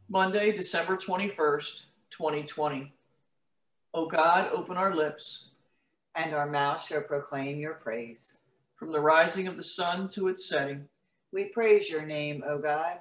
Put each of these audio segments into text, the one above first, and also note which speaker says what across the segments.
Speaker 1: Monday, December 21st, 2020. O God, open our lips,
Speaker 2: and our mouth shall proclaim your praise.
Speaker 1: from the rising of the sun to its setting.
Speaker 2: We praise your name, O God.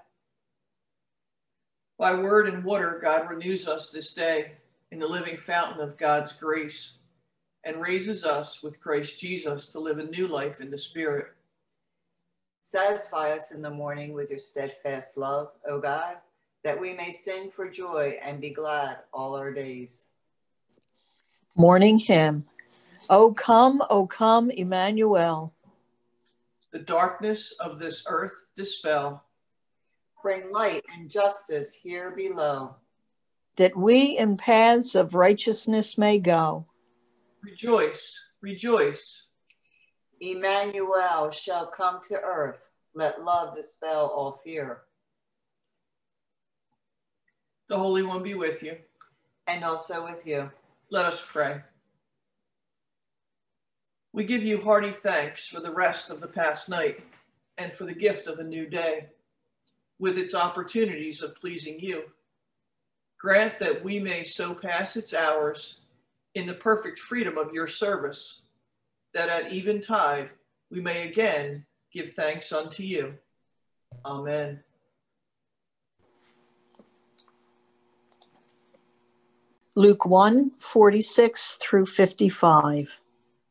Speaker 1: By word and water, God renews us this day in the living fountain of God's grace and raises us with Christ Jesus to live a new life in the Spirit.
Speaker 2: Satisfy us in the morning with your steadfast love, O God, that we may sing for joy and be glad all our days.
Speaker 3: Morning hymn. O come, Emmanuel.
Speaker 1: The darkness of this earth dispel.
Speaker 2: Bring light and justice here below.
Speaker 3: That we in paths of righteousness may go.
Speaker 1: Rejoice, rejoice.
Speaker 2: Emmanuel shall come to earth. Let love dispel all fear.
Speaker 1: The Holy One be with you.
Speaker 2: And also with you.
Speaker 1: Let us pray. We give you hearty thanks for the rest of the past night and for the gift of a new day, with its opportunities of pleasing you. Grant that we may so pass its hours in the perfect freedom of your service, that at eventide we may again give thanks unto you. Amen.
Speaker 3: Luke 1:46 through 55.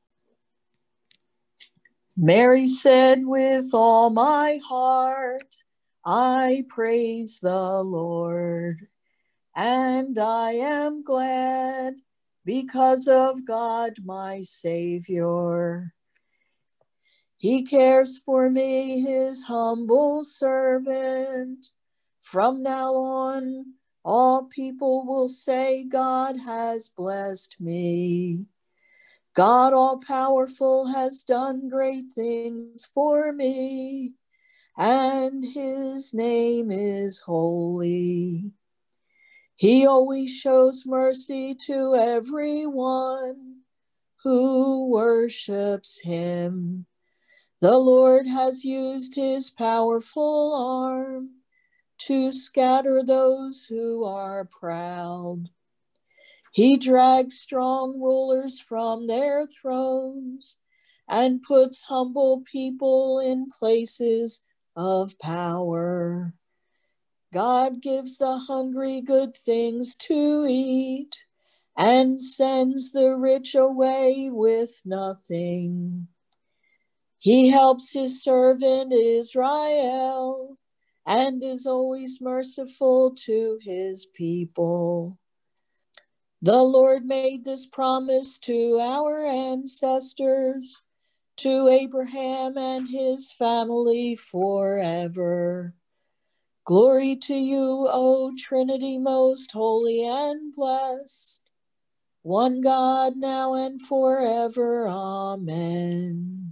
Speaker 3: Mary said, with all my heart, I praise the Lord, and I am glad because of God my Savior. He cares for me, his humble servant. From now on, all people will say, God has blessed me. God all-powerful has done great things for me, and his name is holy. He always shows mercy to everyone who worships him. The Lord has used his powerful arm to scatter those who are proud. He drags strong rulers from their thrones and puts humble people in places of power. God gives the hungry good things to eat and sends the rich away with nothing. He helps his servant Israel and is always merciful to his people. The Lord made this promise to our ancestors, to Abraham and his family forever. Glory to you, O Trinity, most holy and blessed, one God, now and forever. Amen.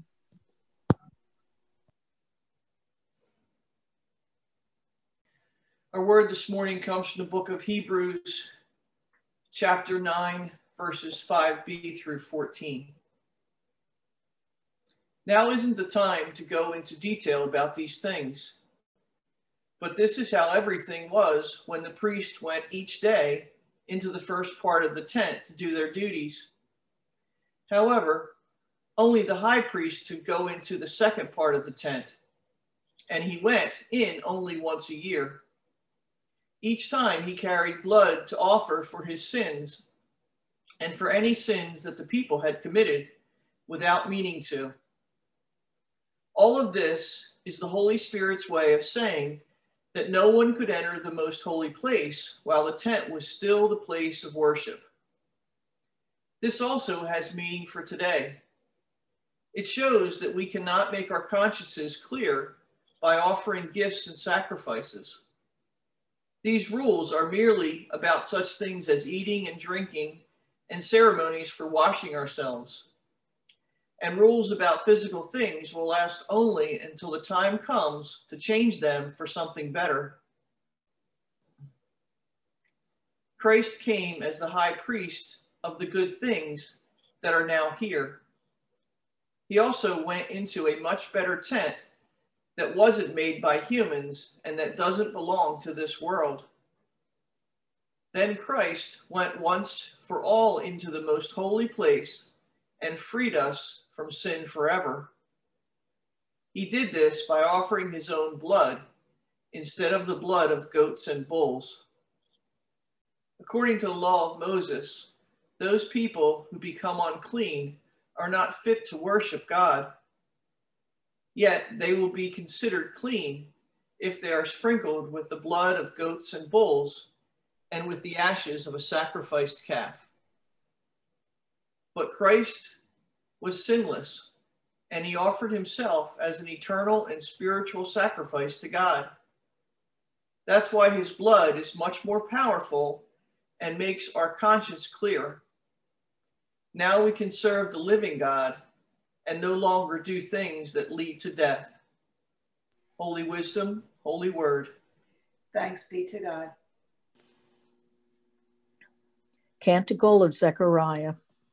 Speaker 1: Our word this morning comes from the book of Hebrews, chapter 9, verses 5b through 14. Now isn't the time to go into detail about these things, but this is how everything was when the priest went each day into the first part of the tent to do their duties. However, only the high priest could go into the second part of the tent, and he went in only once a year. Each time he carried blood to offer for his sins and for any sins that the people had committed without meaning to. All of this is the Holy Spirit's way of saying that no one could enter the most holy place while the tent was still the place of worship. This also has meaning for today. It shows that we cannot make our consciences clear by offering gifts and sacrifices. These rules are merely about such things as eating and drinking and ceremonies for washing ourselves. And rules about physical things will last only until the time comes to change them for something better. Christ came as the high priest of the good things that are now here. He also went into a much better tent that wasn't made by humans and that doesn't belong to this world. Then Christ went once for all into the most holy place and freed us from sin forever. He did this by offering his own blood instead of the blood of goats and bulls. According to the law of Moses, those people who become unclean are not fit to worship God. Yet they will be considered clean if they are sprinkled with the blood of goats and bulls and with the ashes of a sacrificed calf. But Christ was sinless, and he offered himself as an eternal and spiritual sacrifice to God. That's why his blood is much more powerful and makes our conscience clear. Now we can serve the living God and no longer do things that lead to death. Holy wisdom, holy word.
Speaker 2: Thanks be to God.
Speaker 3: Canticle of Zechariah.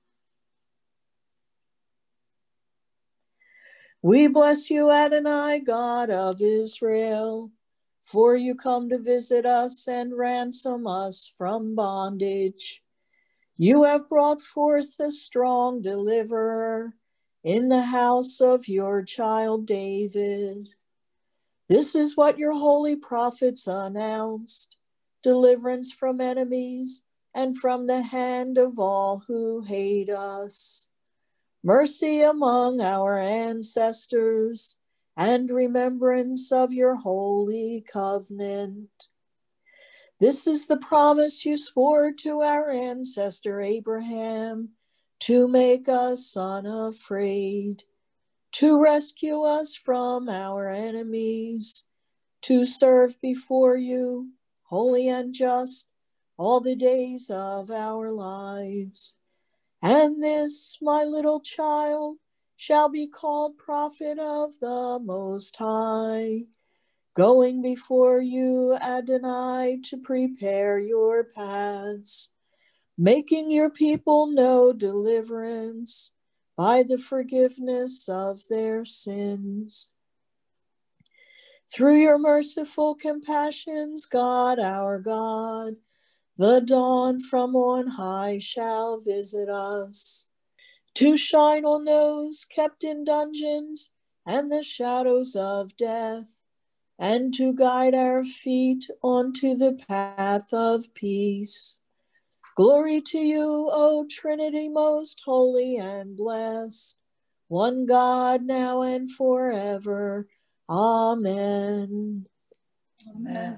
Speaker 3: We bless you, Adonai, God of Israel, for you come to visit us and ransom us from bondage. You have brought forth a strong deliverer in the house of your child David. This is what your holy prophets announced: deliverance from enemies and from the hand of all who hate us, mercy among our ancestors, and remembrance of your holy covenant. This is the promise you swore to our ancestor Abraham, to make us unafraid, to rescue us from our enemies, to serve before you, holy and just, all the days of our lives. And this, my little child, shall be called prophet of the Most High, going before you, Adonai, to prepare your paths, making your people know deliverance by the forgiveness of their sins. Through your merciful compassions, God, our God, the dawn from on high shall visit us, to shine on those kept in dungeons and the shadows of death, and to guide our feet onto the path of peace. Glory to you, O Trinity, most holy and blessed, one God, now and forever. Amen.
Speaker 2: Amen.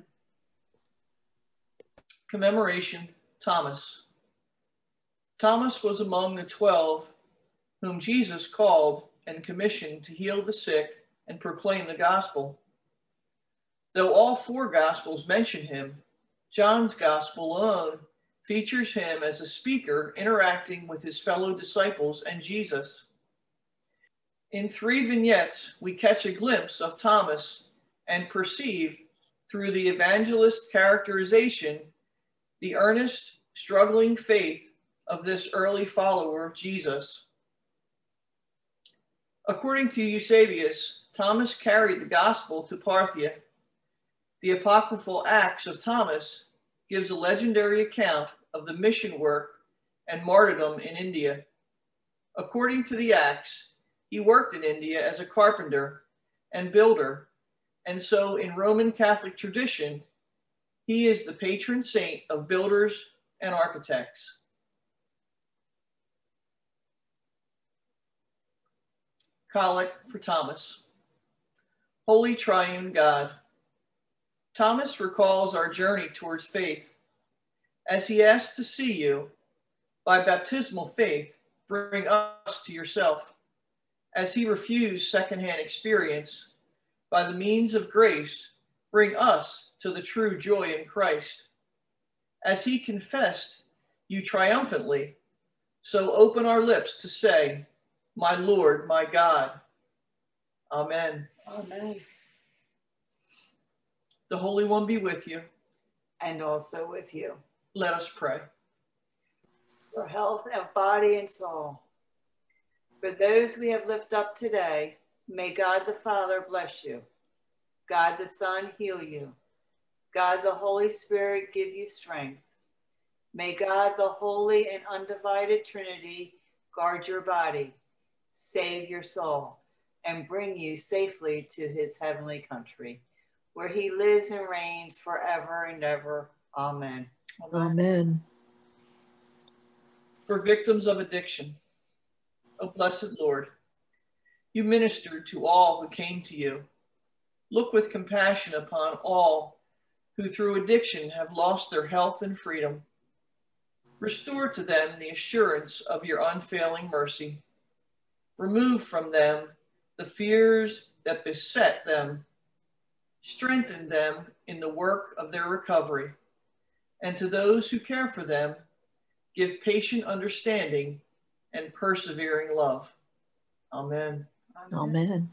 Speaker 1: Commemoration, Thomas. Thomas was among the 12 whom Jesus called and commissioned to heal the sick and proclaim the gospel. Though all 4 gospels mention him, John's gospel alone features him as a speaker interacting with his fellow disciples and Jesus. In 3 vignettes, we catch a glimpse of Thomas and perceive, through the evangelist characterization, the earnest, struggling faith of this early follower of Jesus. According to Eusebius, Thomas carried the gospel to Parthia. The apocryphal Acts of Thomas gives a legendary account of the mission work and martyrdom in India. According to the Acts, he worked in India as a carpenter and builder, and so in Roman Catholic tradition, he is the patron saint of builders and architects. Collect for Thomas. Holy Triune God. Thomas recalls our journey towards faith. As he asks to see you, by baptismal faith, bring us to yourself. As he refused secondhand experience, by the means of grace, bring us to the true joy in Christ. As he confessed you triumphantly, so open our lips to say, my Lord, my God. Amen.
Speaker 2: Amen.
Speaker 1: The Holy One be with you.
Speaker 2: And also with you.
Speaker 1: Let us pray.
Speaker 2: For health of body and soul. For those we have lifted up today, may God the Father bless you. God the Son heal you. God the Holy Spirit give you strength. May God, the holy and undivided Trinity, guard your body, save your soul, and bring you safely to his heavenly country, where he lives and reigns forever and ever. Amen.
Speaker 3: Amen.
Speaker 1: For victims of addiction, O blessed Lord, you ministered to all who came to you. Look with compassion upon all who through addiction have lost their health and freedom. Restore to them the assurance of your unfailing mercy. Remove from them the fears that beset them. Strengthen them in the work of their recovery. And to those who care for them, give patient understanding and persevering love. Amen.
Speaker 3: Amen.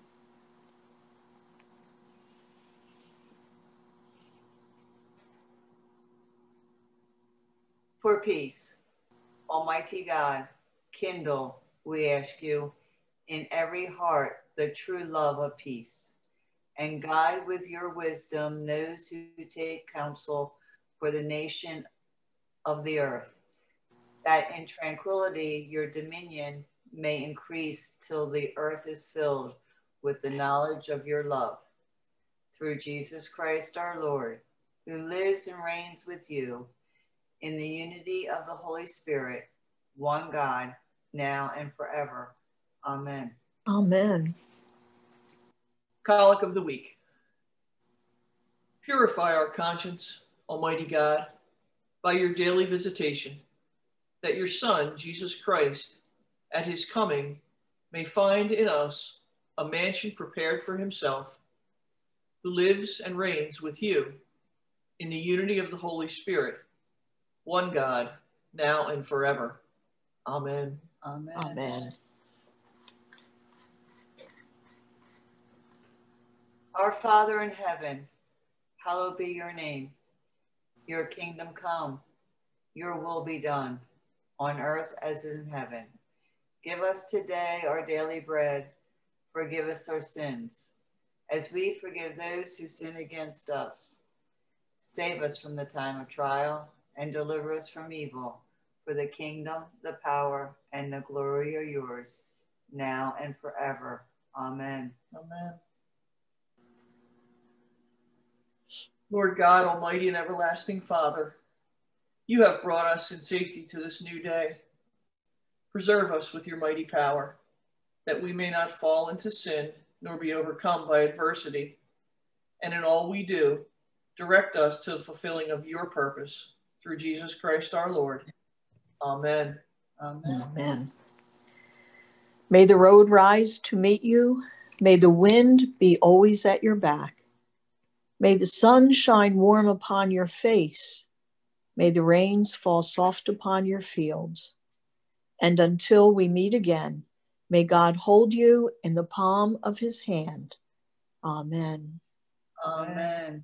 Speaker 2: For peace, Almighty God, kindle, we ask you, in every heart the true love of peace, and guide with your wisdom those who take counsel for the nation of the earth, that in tranquility your dominion may increase till the earth is filled with the knowledge of your love. Through Jesus Christ our Lord, who lives and reigns with you in the unity of the Holy Spirit, one God, now and forever. Amen.
Speaker 3: Amen.
Speaker 1: Colic of the week. Purify our conscience, Almighty God, by your daily visitation, that your Son, Jesus Christ, at his coming, may find in us a mansion prepared for himself, who lives and reigns with you in the unity of the Holy Spirit, one God, now and forever. Amen.
Speaker 2: Amen.
Speaker 3: Amen.
Speaker 2: Our Father in heaven, hallowed be your name. Your kingdom come, your will be done, on earth as in heaven. Give us today our daily bread. Forgive us our sins, as we forgive those who sin against us. Save us from the time of trial, and deliver us from evil. For the kingdom, the power, and the glory are yours, now and forever. Amen.
Speaker 1: Amen. Lord God, Almighty and everlasting Father, you have brought us in safety to this new day. Preserve us with your mighty power, that we may not fall into sin, nor be overcome by adversity. And in all we do, direct us to the fulfilling of your purpose, through Jesus Christ our Lord. Amen.
Speaker 2: Amen.
Speaker 3: Amen. May the road rise to meet you. May the wind be always at your back. May the sun shine warm upon your face. May the rains fall soft upon your fields. And until we meet again, may God hold you in the palm of his hand. Amen.
Speaker 2: Amen.